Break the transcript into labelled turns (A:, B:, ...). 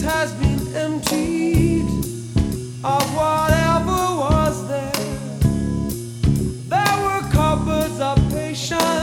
A: has been emptied of whatever was there. There were cupboards of patience.